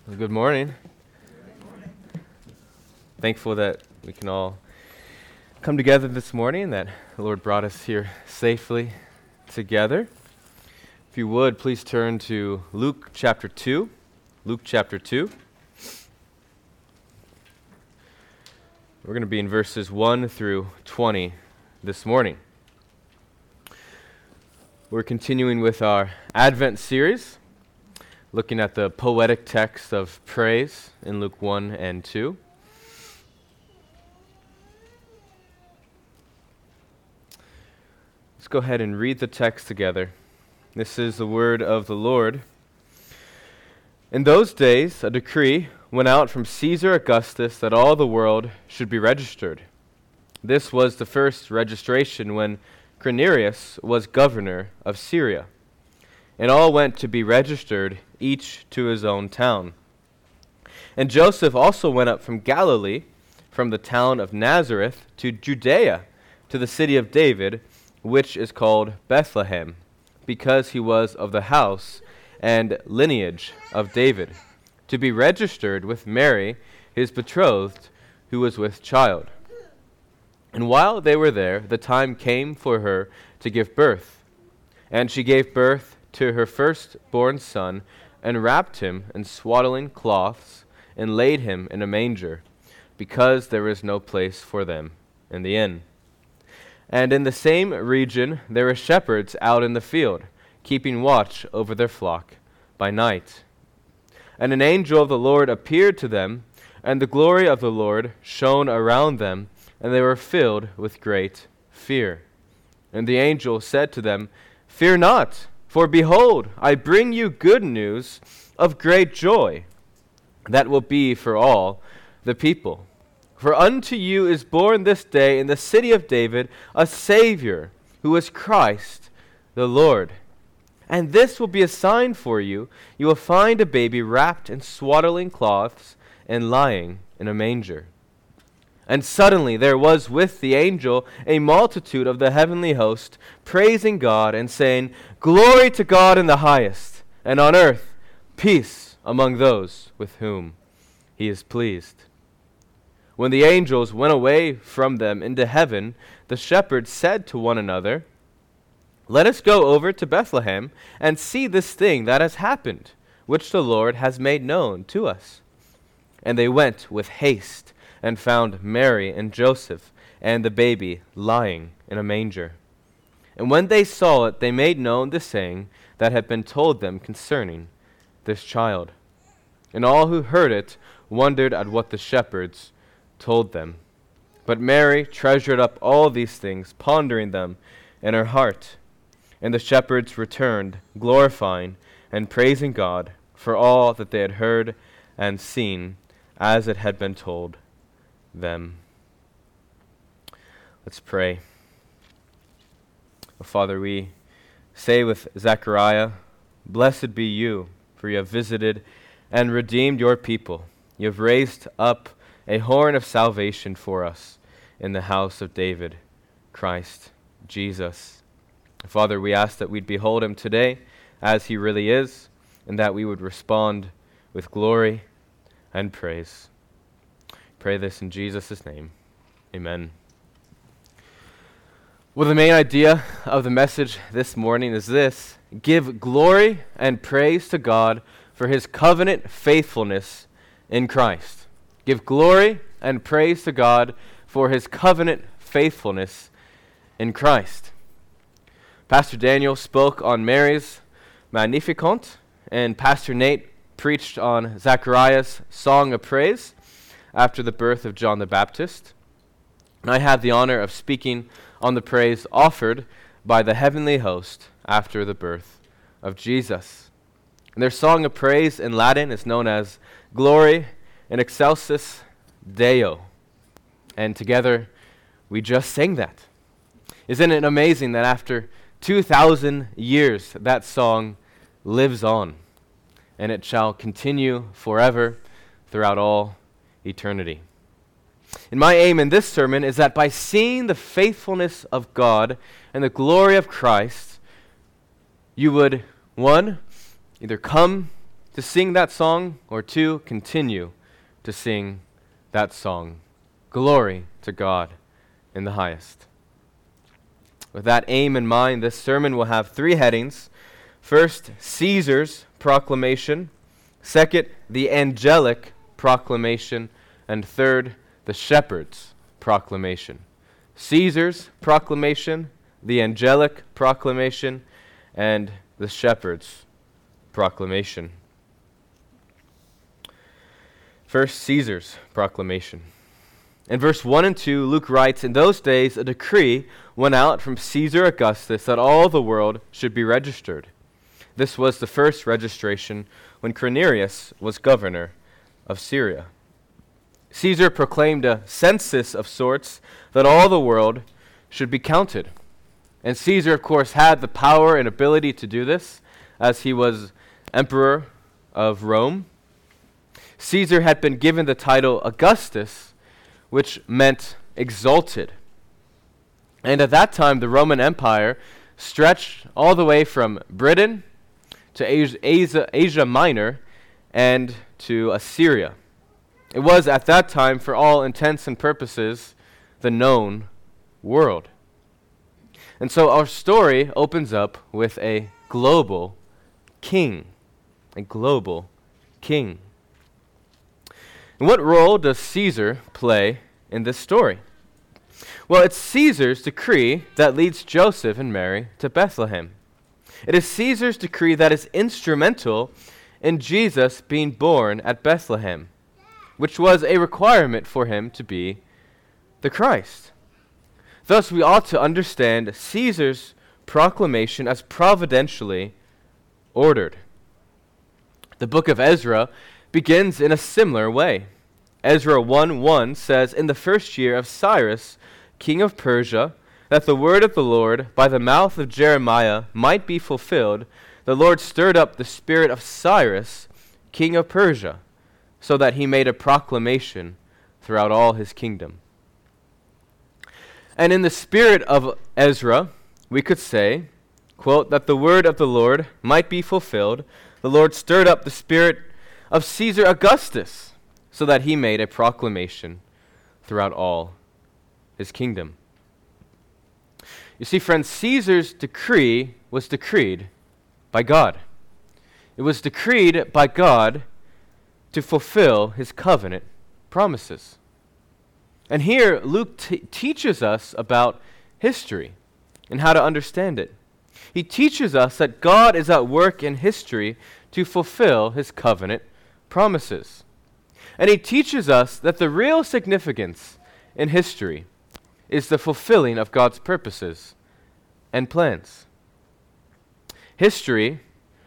Well, good morning. Thankful that we can all come together this morning, that the Lord brought us here safely together. If you would, please turn to Luke chapter 2. Luke chapter 2. We're going to be in verses 1 through 20 this morning. We're continuing with our Advent series, looking at the poetic text of praise in Luke 1 and 2. Let's go ahead and read the text together. This is the word of the Lord. In those days, a decree went out from Caesar Augustus that all the world should be registered. This was the first registration when Quirinius was governor of Syria. And all went to be registered, each to his own town. And Joseph also went up from Galilee, from the town of Nazareth, to Judea, to the city of David, which is called Bethlehem, because he was of the house and lineage of David, to be registered with Mary, his betrothed, who was with child. And while they were there, the time came for her to give birth. And she gave birth to her firstborn son, and wrapped him in swaddling cloths, and laid him in a manger, because there was no place for them in the inn. And in the same region there were shepherds out in the field, keeping watch over their flock by night. And an angel of the Lord appeared to them, and the glory of the Lord shone around them, and they were filled with great fear. And the angel said to them, "Fear not, for behold, I bring you good news of great joy, that will be for all the people. For unto you is born this day in the city of David a Savior, who is Christ the Lord. And this will be a sign for you. You will find a baby wrapped in swaddling cloths and lying in a manger." And suddenly there was with the angel a multitude of the heavenly host, praising God and saying, "Glory to God in the highest, and on earth peace among those with whom he is pleased." When the angels went away from them into heaven, the shepherds said to one another, "Let us go over to Bethlehem and see this thing that has happened, which the Lord has made known to us." And they went with haste and found Mary and Joseph and the baby lying in a manger. And when they saw it, they made known the saying that had been told them concerning this child. And all who heard it wondered at what the shepherds told them. But Mary treasured up all these things, pondering them in her heart. And the shepherds returned, glorifying and praising God for all that they had heard and seen, as it had been told them. Let's pray. Oh, Father, we say with Zechariah, "Blessed be you, for you have visited and redeemed your people. You have raised up a horn of salvation for us in the house of David, Christ Jesus." Father, we ask that we'd behold him today as he really is, and that we would respond with glory and praise. Pray this in Jesus' name. Amen. Well, the main idea of the message this morning is this: give glory and praise to God for his covenant faithfulness in Christ. Give glory and praise to God for his covenant faithfulness in Christ. Pastor Daniel spoke on Mary's Magnificat, and Pastor Nate preached on Zechariah's Song of Praise after the birth of John the Baptist. And I had the honor of speaking on the praise offered by the heavenly host after the birth of Jesus. And their song of praise in Latin is known as Glory in Excelsis Deo. And together we just sang that. Isn't it amazing that after 2,000 years that song lives on, and it shall continue forever throughout all eternity? And my aim in this sermon is that by seeing the faithfulness of God and the glory of Christ, you would, one, either come to sing that song or to continue to sing that song. Glory to God in the highest. With that aim in mind, this sermon will have three headings. First, Caesar's proclamation. Second, the angelic proclamation. And third, the shepherd's proclamation. Caesar's proclamation, the angelic proclamation, and the shepherd's proclamation. First, Caesar's proclamation. In verse 1 and 2, Luke writes, "In those days a decree went out from Caesar Augustus that all the world should be registered." This was the first registration when Quirinius was governor of Syria. Caesar proclaimed a census of sorts that all the world should be counted. And Caesar, of course, had the power and ability to do this, as he was emperor of Rome. Caesar had been given the title Augustus, which meant exalted. And at that time, the Roman Empire stretched all the way from Britain to Asia Minor and to Assyria. It was at that time, for all intents and purposes, the known world. And so our story opens up with a global king. A global king. And what role does Caesar play in this story? Well, it's Caesar's decree that leads Joseph and Mary to Bethlehem. It is Caesar's decree that is instrumental in Jesus being born at Bethlehem, which was a requirement for him to be the Christ. Thus, we ought to understand Caesar's proclamation as providentially ordered. The book of Ezra begins in a similar way. Ezra 1:1 says, "In the first year of Cyrus, king of Persia, that the word of the Lord by the mouth of Jeremiah might be fulfilled, the Lord stirred up the spirit of Cyrus, king of Persia, so that he made a proclamation throughout all his kingdom." And in the spirit of Ezra, we could say, quote, "that the word of the Lord might be fulfilled, the Lord stirred up the spirit of Caesar Augustus, so that he made a proclamation throughout all his kingdom." You see, friends, Caesar's decree was decreed by God. It was decreed by God to fulfill his covenant promises. And here, Luke teaches us about history and how to understand it. He teaches us that God is at work in history to fulfill his covenant promises. And he teaches us that the real significance in history is the fulfilling of God's purposes and plans. History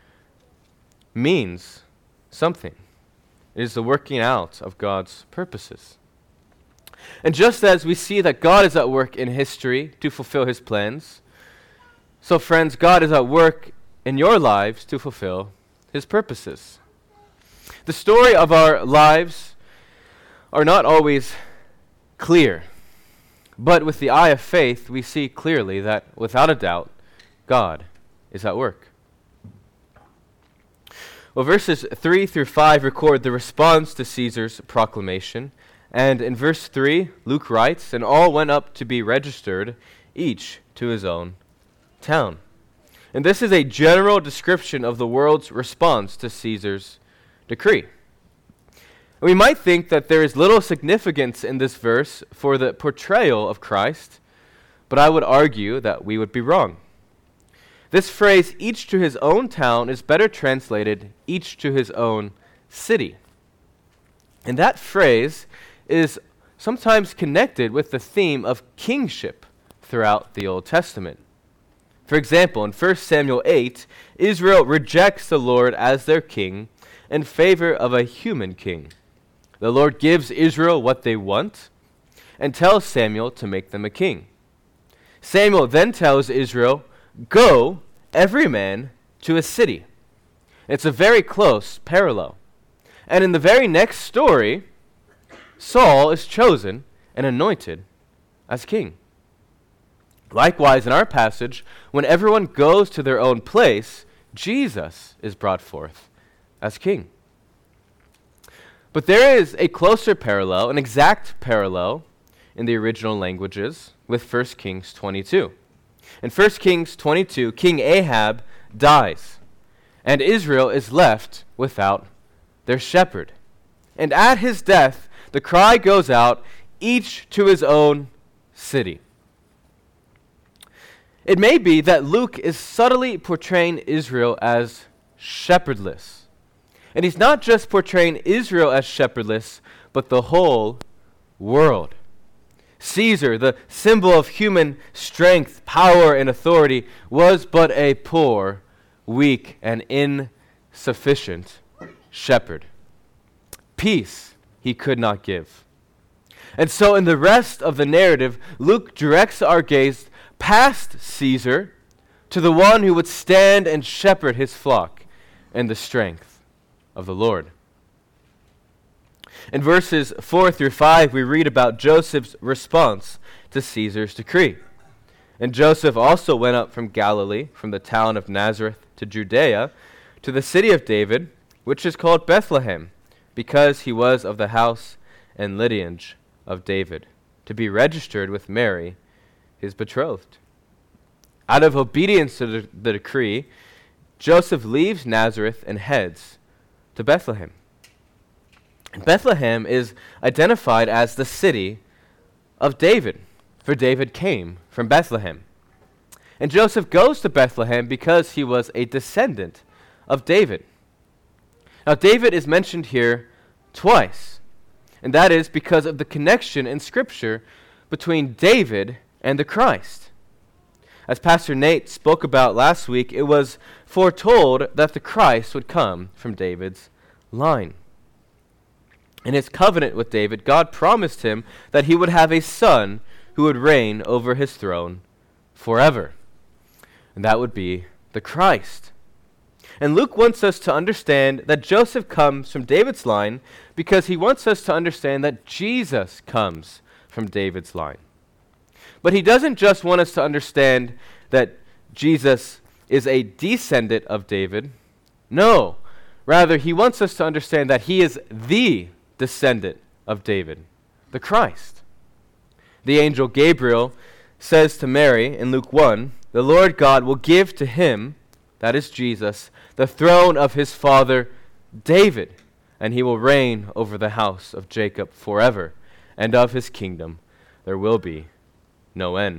means something. It is the working out of God's purposes. And just as we see that God is at work in history to fulfill his plans, so friends, God is at work in your lives to fulfill his purposes. The story of our lives are not always clear, but with the eye of faith, we see clearly that, without a doubt, God is at work. Well, verses 3 through 5 record the response to Caesar's proclamation. And in verse 3, Luke writes, "And all went up to be registered, each to his own town." And this is a general description of the world's response to Caesar's decree. We might think that there is little significance in this verse for the portrayal of Christ, but I would argue that we would be wrong. This phrase, "each to his own town," is better translated, "each to his own city." And that phrase is sometimes connected with the theme of kingship throughout the Old Testament. For example, in 1 Samuel 8, Israel rejects the Lord as their king in favor of a human king. The Lord gives Israel what they want and tells Samuel to make them a king. Samuel then tells Israel, "Go, every man, to a city." It's a very close parallel. And in the very next story, Saul is chosen and anointed as king. Likewise, in our passage, when everyone goes to their own place, Jesus is brought forth as king. But there is a closer parallel, an exact parallel in the original languages with 1 Kings 22. In 1 Kings 22, King Ahab dies, and Israel is left without their shepherd. And at his death, the cry goes out, each to his own city. It may be that Luke is subtly portraying Israel as shepherdless. And he's not just portraying Israel as shepherdless, but the whole world. Caesar, the symbol of human strength, power, and authority, was but a poor, weak, and insufficient shepherd. Peace he could not give. And so in the rest of the narrative, Luke directs our gaze past Caesar to the one who would stand and shepherd his flock in the strength of the Lord. In verses 4 through 5, we read about Joseph's response to Caesar's decree. And Joseph also went up from Galilee, from the town of Nazareth to Judea, to the city of David, which is called Bethlehem, because he was of the house and lineage of David, to be registered with Mary, his betrothed. Out of obedience to the decree, Joseph leaves Nazareth and heads to Bethlehem. And Bethlehem is identified as the city of David, for David came from Bethlehem. And Joseph goes to Bethlehem because he was a descendant of David. Now, David is mentioned here twice, and that is because of the connection in Scripture between David and the Christ. As Pastor Nate spoke about last week, it was foretold that the Christ would come from David's line. In his covenant with David, God promised him that he would have a son who would reign over his throne forever. And that would be the Christ. And Luke wants us to understand that Joseph comes from David's line because he wants us to understand that Jesus comes from David's line. But he doesn't just want us to understand that Jesus is a descendant of David. No, rather he wants us to understand that he is the descendant of David, the Christ. The angel Gabriel says to Mary in Luke 1, "The Lord God will give to him," that is Jesus, "the throne of his father David, and he will reign over the house of Jacob forever, and of his kingdom there will be no end."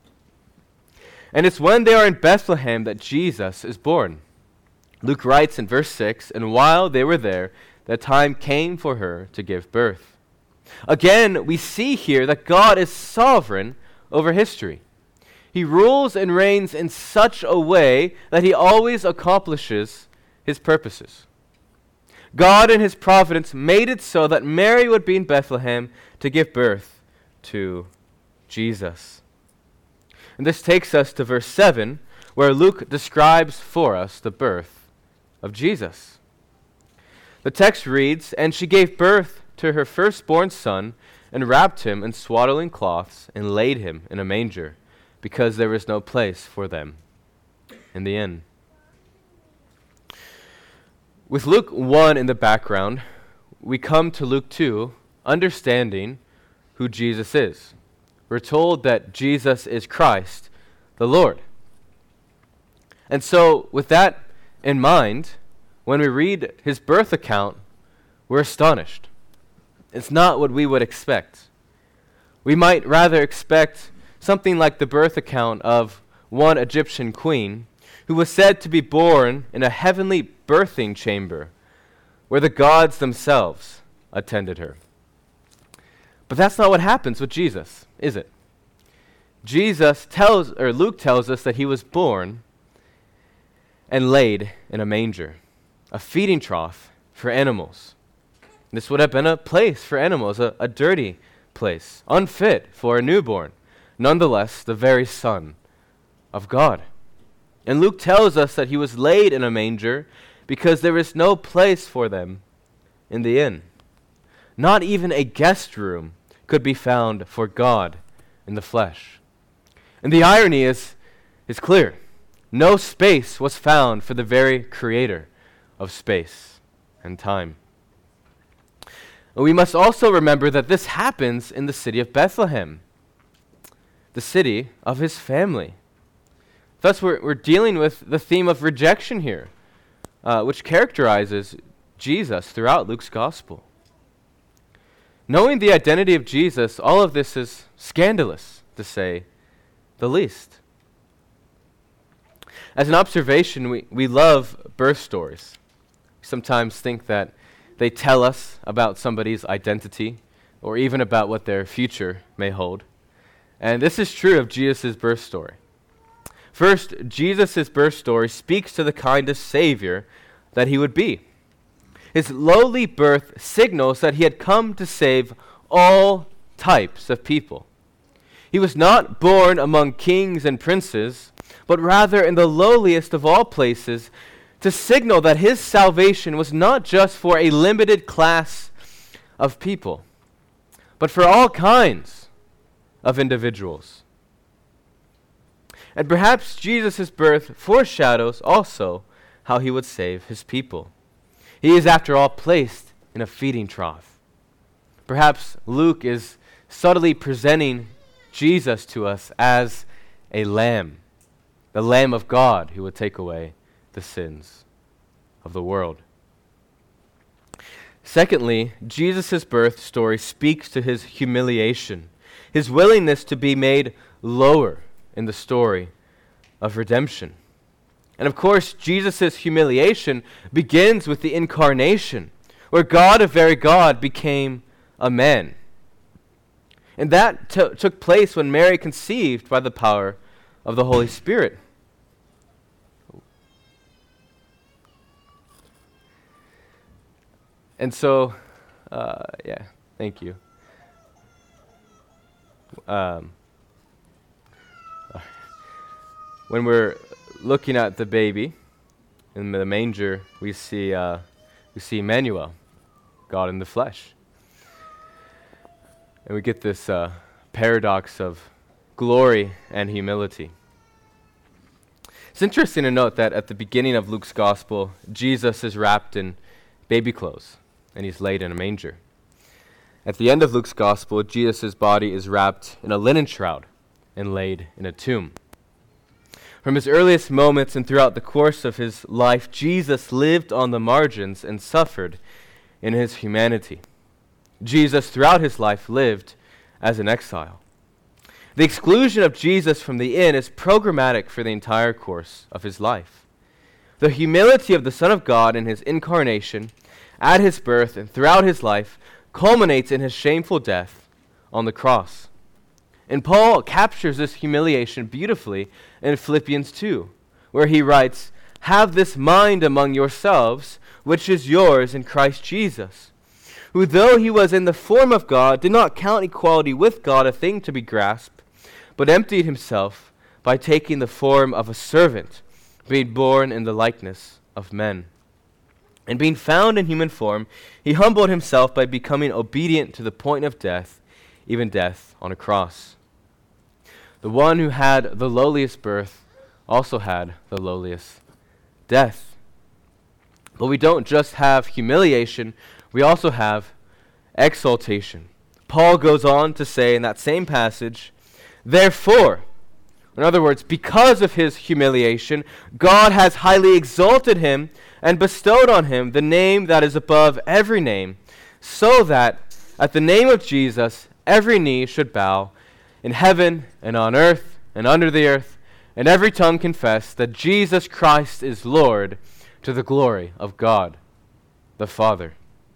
And it's when they are in Bethlehem that Jesus is born. Luke writes in verse 6, "And while they were there, the time came for her to give birth." Again, we see here that God is sovereign over history. He rules and reigns in such a way that he always accomplishes his purposes. God in his providence made it so that Mary would be in Bethlehem to give birth to Jesus. And this takes us to verse 7, where Luke describes for us the birth of Jesus. The text reads, "And she gave birth to her firstborn son, and wrapped him in swaddling cloths, and laid him in a manger, because there was no place for them in the inn." With Luke 1 in the background, we come to Luke 2, understanding who Jesus is. We're told that Jesus is Christ, the Lord. And so, with that in mind, when we read his birth account, we're astonished. It's not what we would expect. We might rather expect something like the birth account of one Egyptian queen who was said to be born in a heavenly birthing chamber where the gods themselves attended her. But that's not what happens with Jesus, is it? Luke tells us that he was born and laid in a manger, a feeding trough for animals. This would have been a place for animals, a dirty place, unfit for a newborn, nonetheless the very Son of God. And Luke tells us that he was laid in a manger because there is no place for them in the inn. Not even a guest room could be found for God in the flesh. And the irony is clear. No space was found for the very creator of space. and time. We must also remember that this happens in the city of Bethlehem, the city of his family. Thus, we're dealing with the theme of rejection here, which characterizes Jesus throughout Luke's gospel. Knowing the identity of Jesus, all of this is scandalous, to say the least. As an observation, we love birth stories. We sometimes think that they tell us about somebody's identity or even about what their future may hold. And this is true of Jesus' birth story. First, Jesus' birth story speaks to the kind of Savior that he would be. His lowly birth signals that he had come to save all types of people. He was not born among kings and princes, but rather in the lowliest of all places, to signal that his salvation was not just for a limited class of people, but for all kinds of individuals. And perhaps Jesus' birth foreshadows also how he would save his people. He is, after all, placed in a feeding trough. Perhaps Luke is subtly presenting Jesus to us as a lamb, the Lamb of God who would take away the sins of the world. Secondly, Jesus' birth story speaks to his humiliation, his willingness to be made lower in the story of redemption. And of course, Jesus' humiliation begins with the incarnation, where God, a very God, became a man. And that took place when Mary conceived by the power of the Holy Spirit. And so, thank you. When we're looking at the baby in the manger, we see Emmanuel, God in the flesh. And we get this paradox of glory and humility. It's interesting to note that at the beginning of Luke's gospel, Jesus is wrapped in baby clothes, and he's laid in a manger. At the end of Luke's gospel, Jesus' body is wrapped in a linen shroud and laid in a tomb. From his earliest moments and throughout the course of his life, Jesus lived on the margins and suffered in his humanity. Jesus, throughout his life, lived as an exile. The exclusion of Jesus from the inn is programmatic for the entire course of his life. The humility of the Son of God in his incarnation, at his birth, and throughout his life, culminates in his shameful death on the cross. And Paul captures this humiliation beautifully in Philippians 2, where he writes, "Have this mind among yourselves, which is yours in Christ Jesus, who though he was in the form of God, did not count equality with God a thing to be grasped, but emptied himself by taking the form of a servant, being born in the likeness of men. And being found in human form, he humbled himself by becoming obedient to the point of death, even death on a cross." The one who had the lowliest birth also had the lowliest death. But we don't just have humiliation, we also have exaltation. Paul goes on to say in that same passage, "Therefore," in other words, because of his humiliation, "God has highly exalted him and bestowed on him the name that is above every name, so that at the name of Jesus every knee should bow in heaven and on earth and under the earth, and every tongue confess that Jesus Christ is Lord, to the glory of God the Father."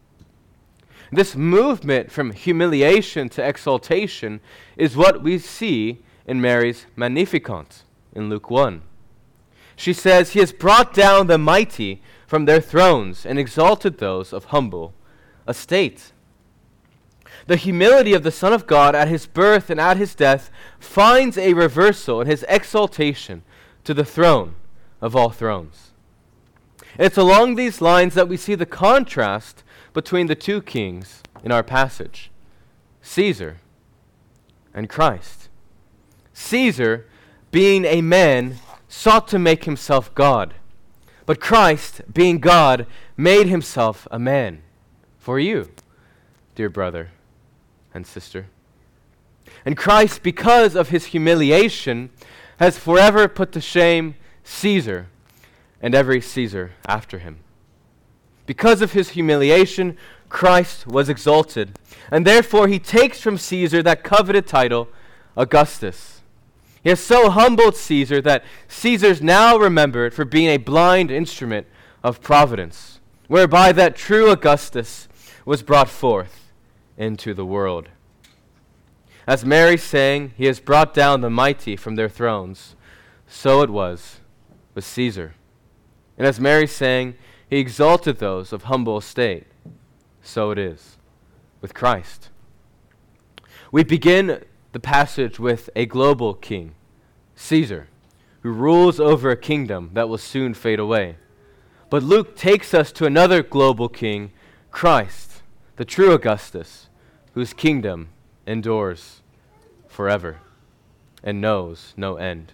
This movement from humiliation to exaltation is what we see in Mary's Magnificat in Luke 1. She says, "He has brought down the mighty from their thrones and exalted those of humble estate." The humility of the Son of God at his birth and at his death finds a reversal in his exaltation to the throne of all thrones. It's along these lines that we see the contrast between the two kings in our passage, Caesar and Christ. Caesar, being a man, sought to make himself God, but Christ, being God, made himself a man for you, dear brother and sister. And Christ, because of his humiliation, has forever put to shame Caesar and every Caesar after him. Because of his humiliation, Christ was exalted, and therefore he takes from Caesar that coveted title, Augustus. He has so humbled Caesar that Caesar's now remembered for being a blind instrument of providence, whereby that true Augustus was brought forth into the world. As Mary sang, he has brought down the mighty from their thrones, so it was with Caesar. And as Mary sang, he exalted those of humble estate, so it is with Christ. We begin the passage with a global king, Caesar, who rules over a kingdom that will soon fade away. But Luke takes us to another global king, Christ, the true Augustus, whose kingdom endures forever and knows no end.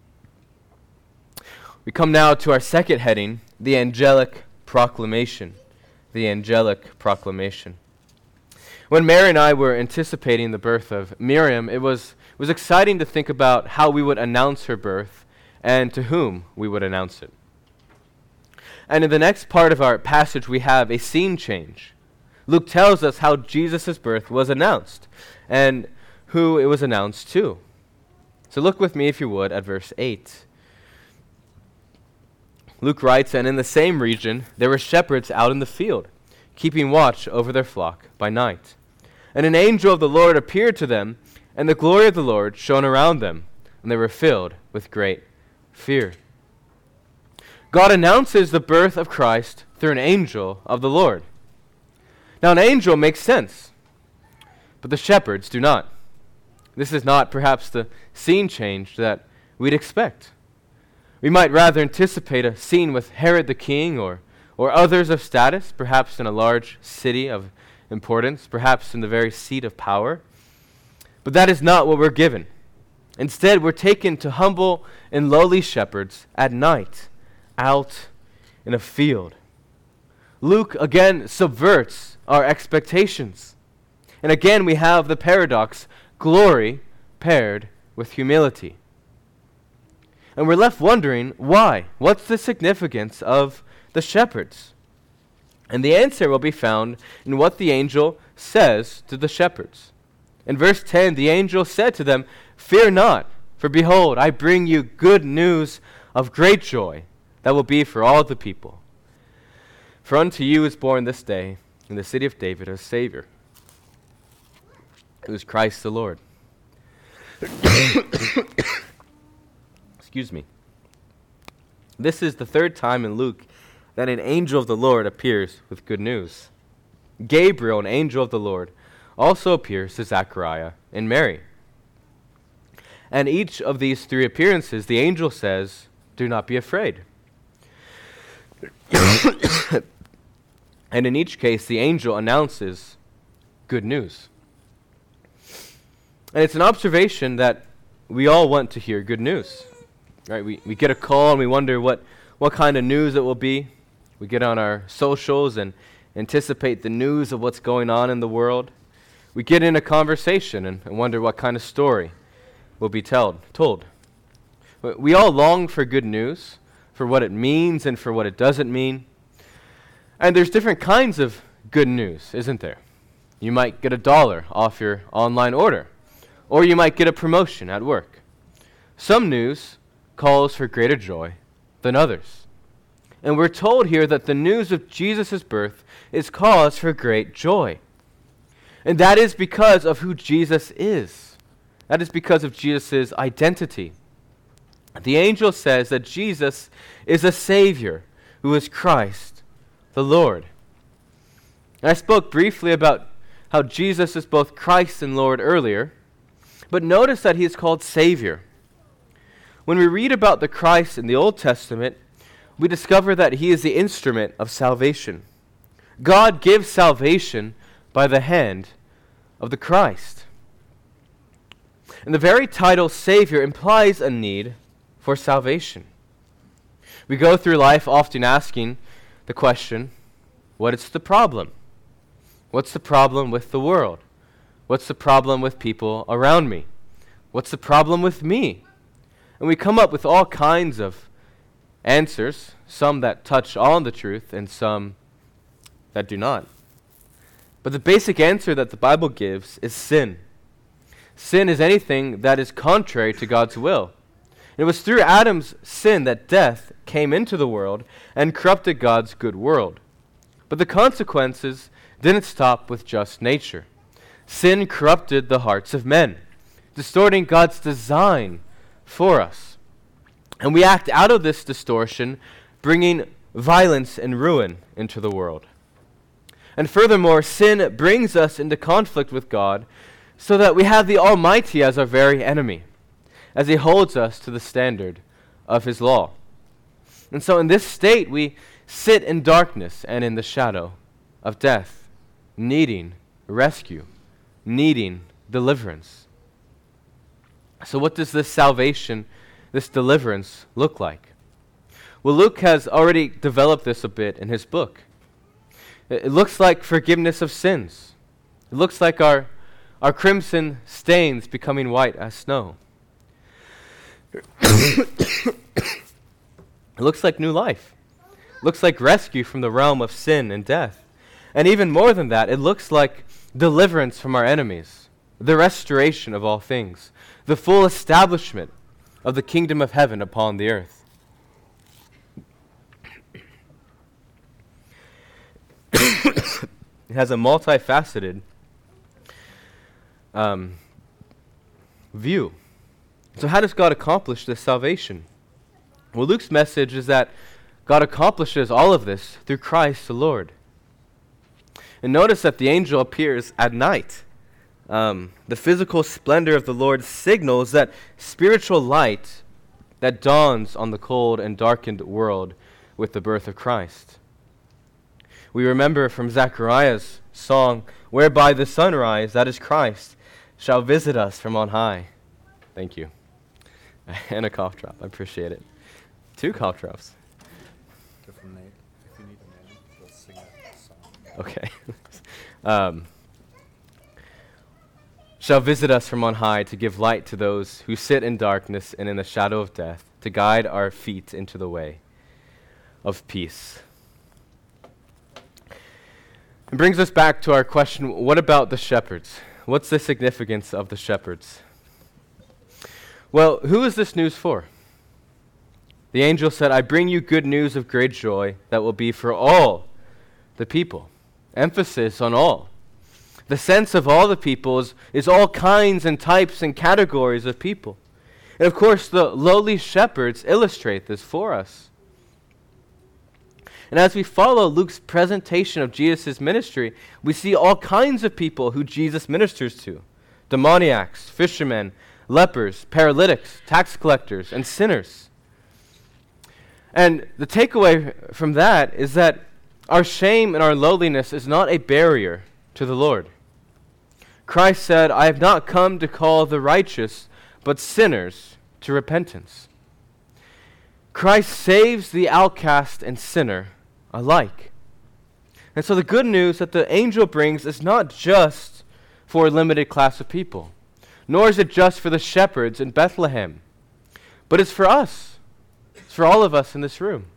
We come now to our second heading, the angelic proclamation. The angelic proclamation. When Mary and I were anticipating the birth of Miriam, it was exciting to think about how we would announce her birth and to whom we would announce it. And in the next part of our passage, we have a scene change. Luke tells us how Jesus' birth was announced and who it was announced to. So look with me, if you would, at verse 8. Luke writes, "And in the same region there were shepherds out in the field, keeping watch over their flock by night. And an angel of the Lord appeared to them, and the glory of the Lord shone around them, and they were filled with great fear." God announces the birth of Christ through an angel of the Lord. Now, an angel makes sense, but the shepherds do not. This is not perhaps the scene change that we'd expect. We might rather anticipate a scene with Herod the king or others of status, perhaps in a large city of importance, perhaps in the very seat of power. But that is not what we're given. Instead, we're taken to humble and lowly shepherds at night, out in a field. Luke again subverts our expectations. And again we have the paradox, glory paired with humility. And we're left wondering, why? What's the significance of the shepherds? And the answer will be found in what the angel says to the shepherds. In verse 10, the angel said to them, "Fear not, for behold, I bring you good news of great joy that will be for all the people. For unto you is born this day in the city of David a Savior, who is Christ the Lord." Excuse me. This is the third time in Luke that an angel of the Lord appears with good news. Gabriel, an angel of the Lord, also appears to Zechariah and Mary. And each of these three appearances, the angel says, "Do not be afraid." And in each case, the angel announces good news. And it's an observation that we all want to hear good news. Right? We get a call and we wonder what kind of news it will be. We get on our socials and anticipate the news of what's going on in the world. We get in a conversation and wonder what kind of story will be told. We all long for good news, for what it means and for what it doesn't mean. And there's different kinds of good news, isn't there? You might get $1 off your online order, or you might get a promotion at work. Some news calls for greater joy than others. And we're told here that the news of Jesus' birth is cause for great joy. And that is because of who Jesus is. That is because of Jesus' identity. The angel says that Jesus is a Savior who is Christ, the Lord. And I spoke briefly about how Jesus is both Christ and Lord earlier, but notice that he is called Savior. When we read about the Christ in the Old Testament, we discover that he is the instrument of salvation. God gives salvation by the hand of the Christ. And the very title Savior implies a need for salvation. We go through life often asking the question, What's the problem? What's the problem with the world? What's the problem with people around me? What's the problem with me? And we come up with all kinds of answers, some that touch on the truth and some that do not. But the basic answer that the Bible gives is sin. Sin is anything that is contrary to God's will. It was through Adam's sin that death came into the world and corrupted God's good world. But the consequences didn't stop with just nature. Sin corrupted the hearts of men, distorting God's design for us. And we act out of this distortion, bringing violence and ruin into the world. And furthermore, sin brings us into conflict with God so that we have the Almighty as our very enemy, as He holds us to the standard of His law. And so in this state, we sit in darkness and in the shadow of death, needing rescue, needing deliverance. So what does this salvation, this deliverance look like? Well, Luke has already developed this a bit in his book. It looks like forgiveness of sins. It looks like our crimson stains becoming white as snow. It looks like new life. It looks like rescue from the realm of sin and death. And even more than that, it looks like deliverance from our enemies, the restoration of all things, the full establishment of the kingdom of heaven upon the earth. It has a multifaceted view. So how does God accomplish this salvation? Well, Luke's message is that God accomplishes all of this through Christ the Lord. And notice that the angel appears at night. The physical splendor of the Lord signals that spiritual light that dawns on the cold and darkened world with the birth of Christ. We remember from Zechariah's song, "Whereby the sunrise, that is Christ, shall visit us from on high." Thank you. And a cough drop. I appreciate it. 2 cough drops. If you need a minute, we'll sing that song. Okay. Shall visit us from on high to give light to those who sit in darkness and in the shadow of death, to guide our feet into the way of peace. It brings us back to our question, what about the shepherds? What's the significance of the shepherds? Well, who is this news for? The angel said, "I bring you good news of great joy that will be for all the people." Emphasis on all. The sense of all the people is all kinds and types and categories of people. And of course, the lowly shepherds illustrate this for us. And as we follow Luke's presentation of Jesus' ministry, we see all kinds of people who Jesus ministers to: demoniacs, fishermen, lepers, paralytics, tax collectors, and sinners. And the takeaway from that is that our shame and our lowliness is not a barrier to the Lord. Christ said, "I have not come to call the righteous, but sinners to repentance." Christ saves the outcast and sinner alike. And so the good news that the angel brings is not just for a limited class of people, nor is it just for the shepherds in Bethlehem, but it's for us. It's for all of us in this room.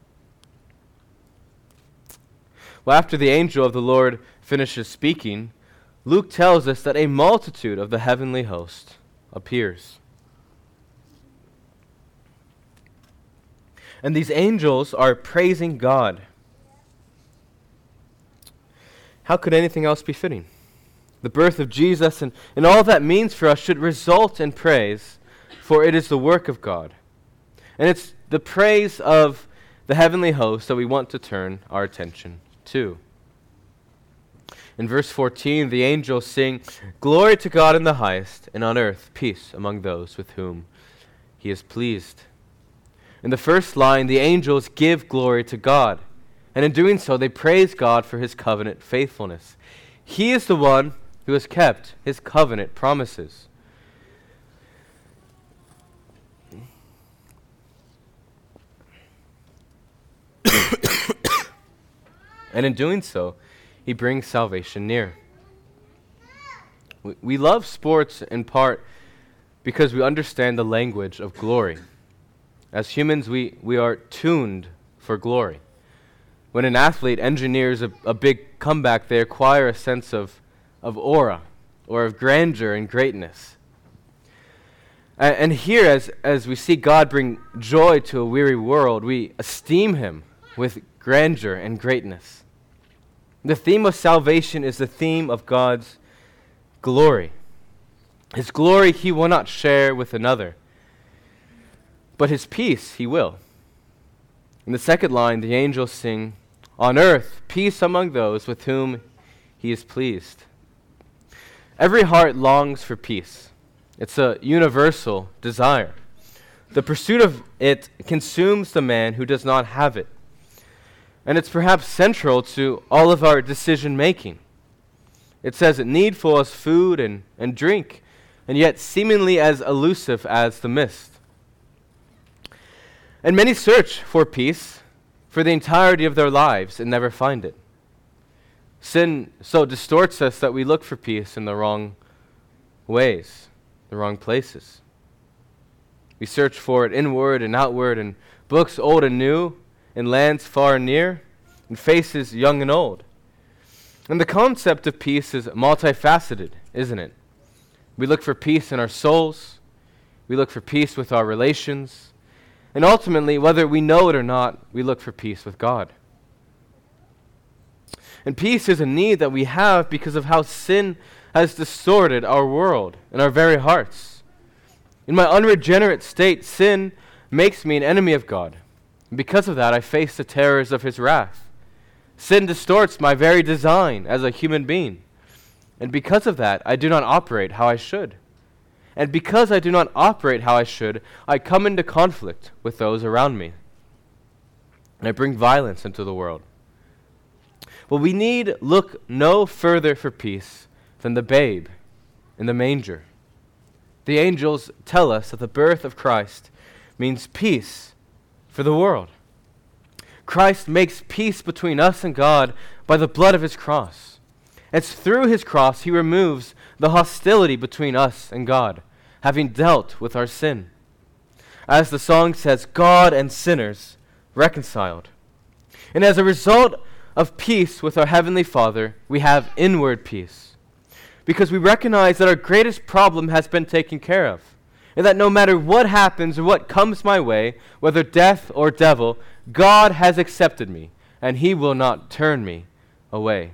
Well, after the angel of the Lord finishes speaking, Luke tells us that a multitude of the heavenly host appears. And these angels are praising God. How could anything else be fitting? The birth of Jesus and all that means for us should result in praise, for it is the work of God. And it's the praise of the heavenly host that we want to turn our attention to. In verse 14, the angels sing, "Glory to God in the highest, and on earth peace among those with whom He is pleased." In the first line, the angels give glory to God, and in doing so, they praise God for His covenant faithfulness. He is the one who has kept His covenant promises. And in doing so, he brings salvation near. We love sports in part because we understand the language of glory. As humans, we are tuned for glory. When an athlete engineers a big comeback, they acquire a sense of aura or of grandeur and greatness. And here, as we see God bring joy to a weary world, we esteem him with grandeur and greatness. The theme of salvation is the theme of God's glory. His glory he will not share with another, but his peace he will. In the second line, the angels sing, "On earth, peace among those with whom he is pleased." Every heart longs for peace. It's a universal desire. The pursuit of it consumes the man who does not have it. And it's perhaps central to all of our decision making. It's as needful as food and drink, and yet seemingly as elusive as the mist. And many search for peace for the entirety of their lives and never find it. Sin so distorts us that we look for peace in the wrong ways, the wrong places. We search for it inward and outward in books old and new, in lands far and near, in faces young and old. And the concept of peace is multifaceted, isn't it? We look for peace in our souls, we look for peace with our relations, and ultimately, whether we know it or not, we look for peace with God. And peace is a need that we have because of how sin has distorted our world and our very hearts. In my unregenerate state, sin makes me an enemy of God. And because of that, I face the terrors of his wrath. Sin distorts my very design as a human being. And because of that, I do not operate how I should. And because I do not operate how I should, I come into conflict with those around me. And I bring violence into the world. But we need look no further for peace than the babe in the manger. The angels tell us that the birth of Christ means peace for the world. Christ makes peace between us and God by the blood of his cross. It's through his cross he removes the hostility between us and God, having dealt with our sin. As the song says, God and sinners reconciled. And as a result of peace with our Heavenly Father, we have inward peace. Because we recognize that our greatest problem has been taken care of. And that no matter what happens or what comes my way, whether death or devil, God has accepted me, and he will not turn me away.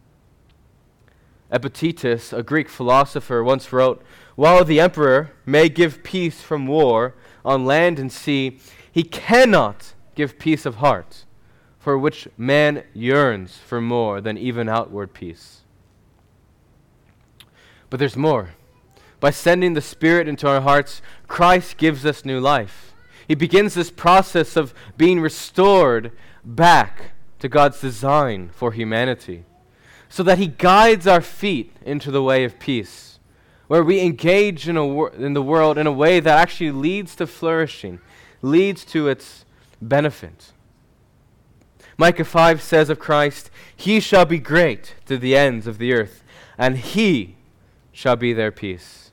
Epictetus, a Greek philosopher, once wrote, "While the emperor may give peace from war on land and sea, he cannot give peace of heart, for which man yearns for more than even outward peace." But there's more. By sending the Spirit into our hearts, Christ gives us new life. He begins this process of being restored back to God's design for humanity, so that he guides our feet into the way of peace, where we engage in the world in a way that actually leads to flourishing, leads to its benefit. Micah 5 says of Christ, "He shall be great to the ends of the earth, and he shall be their peace."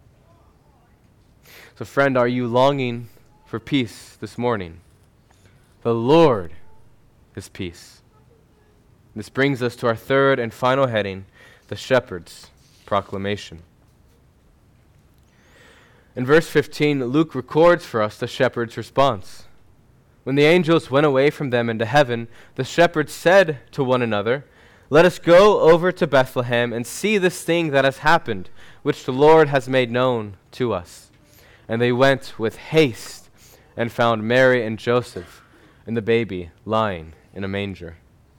So friend, are you longing for peace this morning? The Lord is peace. This brings us to our third and final heading, the shepherd's proclamation. In verse 15, Luke records for us the shepherd's response. When the angels went away from them into heaven, the shepherds said to one another, "Let us go over to Bethlehem and see this thing that has happened, which the Lord has made known to us." And they went with haste and found Mary and Joseph and the baby lying in a manger.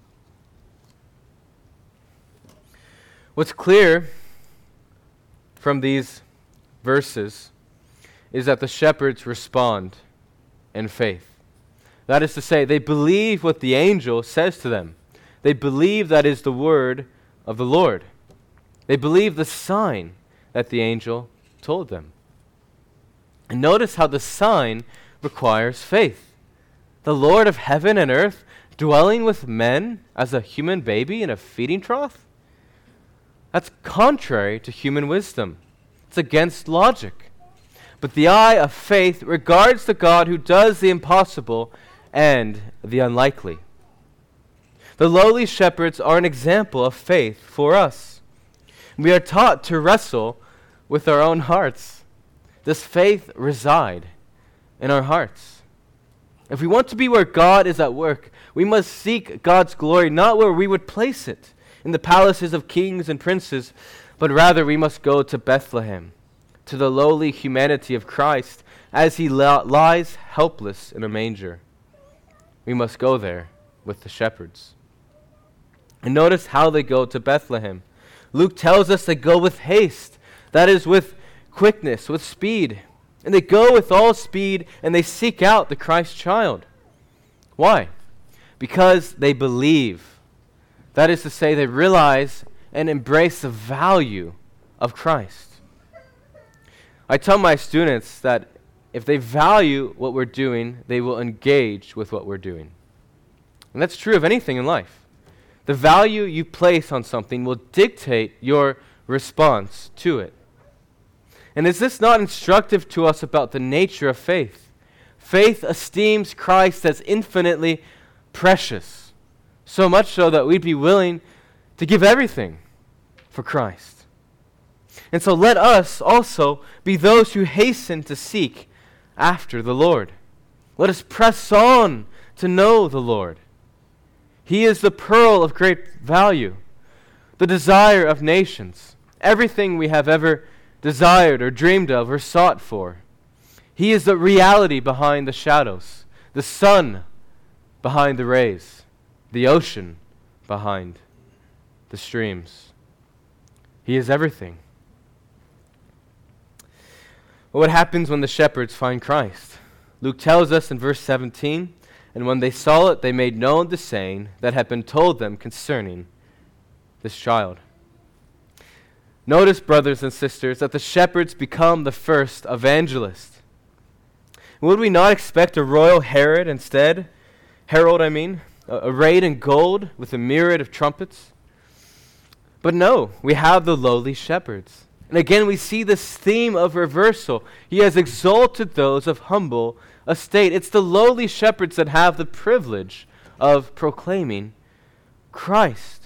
What's clear from these verses is that the shepherds respond in faith. That is to say, they believe what the angel says to them. They believe that is the word of the Lord. They believe the sign that the angel told them. And notice how the sign requires faith. The Lord of heaven and earth dwelling with men as a human baby in a feeding trough? That's contrary to human wisdom. It's against logic. But the eye of faith regards the God who does the impossible and the unlikely. The lowly shepherds are an example of faith for us. We are taught to wrestle with our own hearts. Does faith reside in our hearts? If we want to be where God is at work, we must seek God's glory, not where we would place it, in the palaces of kings and princes, but rather we must go to Bethlehem, to the lowly humanity of Christ as he lies helpless in a manger. We must go there with the shepherds. And notice how they go to Bethlehem. Luke tells us they go with haste, that is, with quickness, with speed. And they go with all speed and they seek out the Christ child. Why? Because they believe. That is to say, they realize and embrace the value of Christ. I tell my students that if they value what we're doing, they will engage with what we're doing. And that's true of anything in life. The value you place on something will dictate your response to it. And is this not instructive to us about the nature of faith? Faith esteems Christ as infinitely precious. So much so that we'd be willing to give everything for Christ. And so let us also be those who hasten to seek after the Lord. Let us press on to know the Lord. He is the pearl of great value, the desire of nations, everything we have ever desired or dreamed of or sought for. He is the reality behind the shadows, the sun behind the rays, the ocean behind the streams. He is everything. Well, what happens when the shepherds find Christ? Luke tells us in verse 17, and when they saw it, they made known the saying that had been told them concerning this child. Notice, brothers and sisters, that the shepherds become the first evangelists. Would we not expect a royal Herod instead? Arrayed in gold with a myriad of trumpets? But no, we have the lowly shepherds. And again, we see this theme of reversal. He has exalted those of humble estate. It's the lowly shepherds that have the privilege of proclaiming Christ.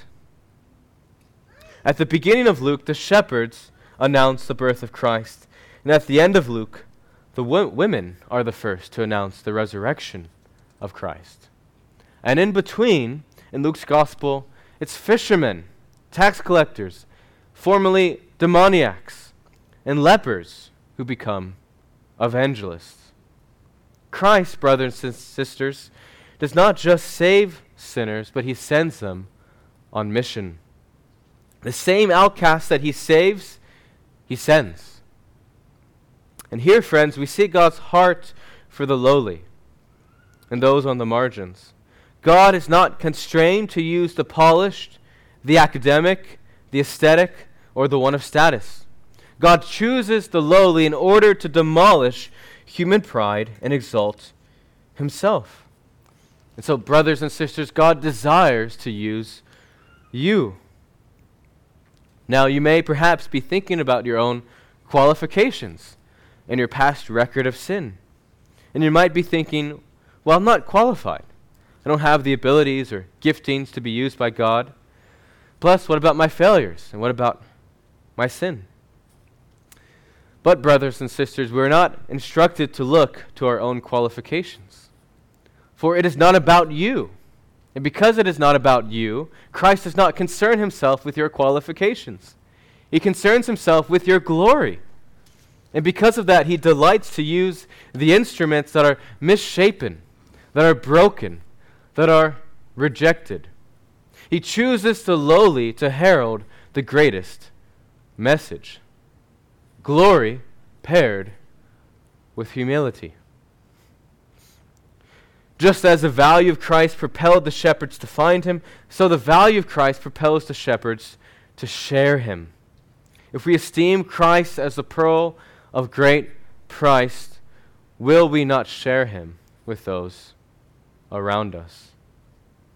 At the beginning of Luke, the shepherds announce the birth of Christ. And at the end of Luke, the women are the first to announce the resurrection of Christ. And in between, in Luke's gospel, it's fishermen, tax collectors, formerly demoniacs, and lepers who become evangelists. Christ, brothers and sisters, does not just save sinners, but he sends them on mission. The same outcasts that he saves, he sends. And here, friends, we see God's heart for the lowly and those on the margins. God is not constrained to use the polished, the academic, the aesthetic, or the one of status. God chooses the lowly in order to demolish human pride and exalt himself. And so, brothers and sisters, God desires to use you. Now, you may perhaps be thinking about your own qualifications and your past record of sin. And you might be thinking, well, I'm not qualified. I don't have the abilities or giftings to be used by God. Plus, what about my failures? And what about my sin? But, brothers and sisters, we're not instructed to look to our own qualifications. For it is not about you. And because it is not about you, Christ does not concern himself with your qualifications. He concerns himself with your glory. And because of that, he delights to use the instruments that are misshapen, that are broken, that are rejected. He chooses the lowly to herald the greatest message. Glory paired with humility. Just as the value of Christ propelled the shepherds to find him, so the value of Christ propels the shepherds to share him. If we esteem Christ as the pearl of great price, will we not share him with those around us?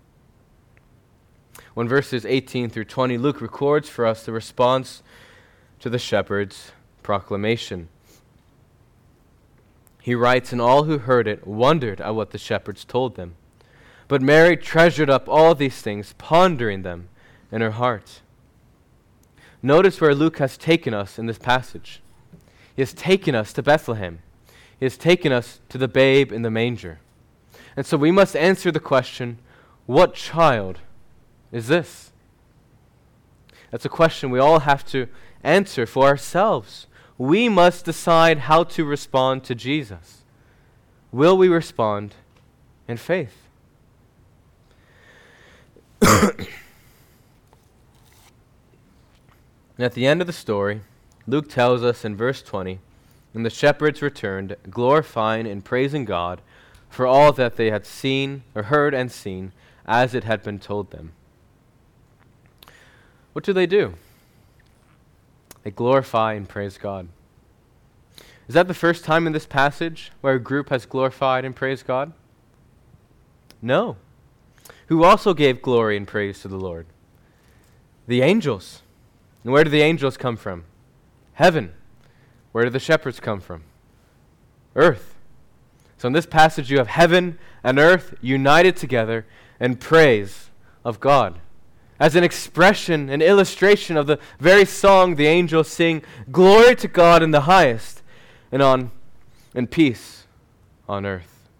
when verses 18 through 20, Luke records for us the response to the shepherd's proclamation. He writes, "And all who heard it wondered at what the shepherds told them. But Mary treasured up all these things, pondering them in her heart." Notice where Luke has taken us in this passage. He has taken us to Bethlehem. He has taken us to the babe in the manger. And so we must answer the question, what child is this? That's a question we all have to answer for ourselves. We must decide how to respond to Jesus. Will we respond in faith? And at the end of the story, Luke tells us in verse 20, "And the shepherds returned, glorifying and praising God for all that they had seen, or heard and seen, as it had been told them." What do? They glorify and praise God. Is that the first time in this passage where a group has glorified and praised God? No. Who also gave glory and praise to the Lord? The angels. And where do the angels come from? Heaven. Where do the shepherds come from? Earth. So in this passage you have heaven and earth united together in praise of God, as an expression, an illustration of the very song the angels sing, "Glory to God in the highest, and peace on earth."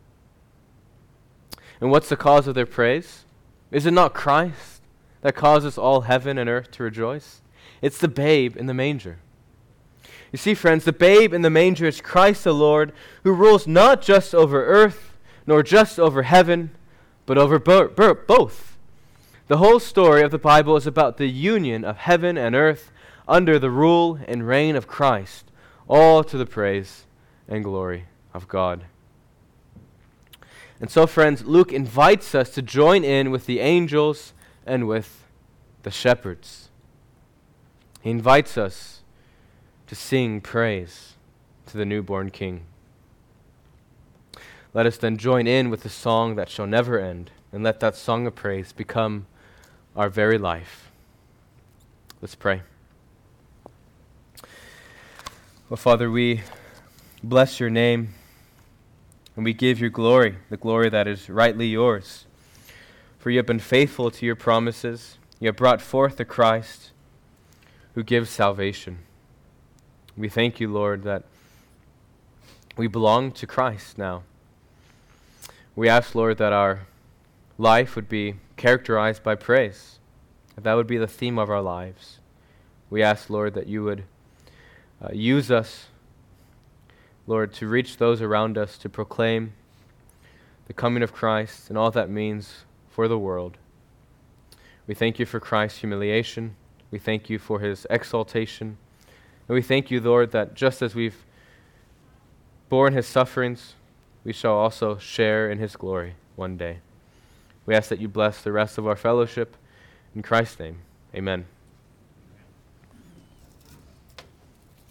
And what's the cause of their praise? Is it not Christ that causes all heaven and earth to rejoice? It's the babe in the manger. You see, friends, the babe in the manger is Christ the Lord, who rules not just over earth, nor just over heaven, but over both. The whole story of the Bible is about the union of heaven and earth under the rule and reign of Christ, all to the praise and glory of God. And so, friends, Luke invites us to join in with the angels and with the shepherds. He invites us to sing praise to the newborn King. Let us then join in with the song that shall never end, and let that song of praise become our very life. Let's pray. Well, Father, we bless your name, and we give you glory, the glory that is rightly yours. For you have been faithful to your promises. You have brought forth the Christ who gives salvation. We thank you, Lord, that we belong to Christ now. We ask, Lord, that our life would be characterized by praise, that would be the theme of our lives. We ask, Lord, that you would use us, Lord, to reach those around us, to proclaim the coming of Christ and all that means for the world. We thank you for Christ's humiliation. We thank you for his exaltation. And we thank you, Lord, that just as we've borne his sufferings, we shall also share in his glory one day. We ask that you bless the rest of our fellowship. In Christ's name, amen.